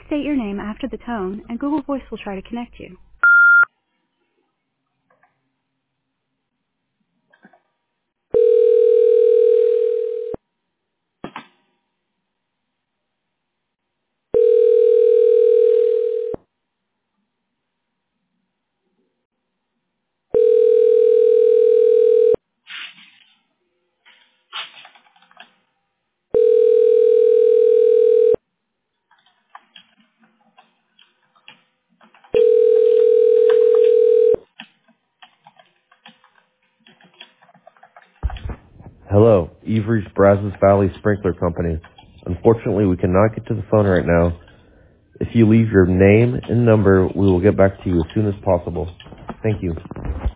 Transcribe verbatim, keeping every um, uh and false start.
state your name after the tone, and Google Voice will try to connect you. Hello, you've reached Brazos Valley Sprinkler Company. Unfortunately, we cannot get to the phone right now. If you leave your name and number, we will get back to you as soon as possible. Thank you.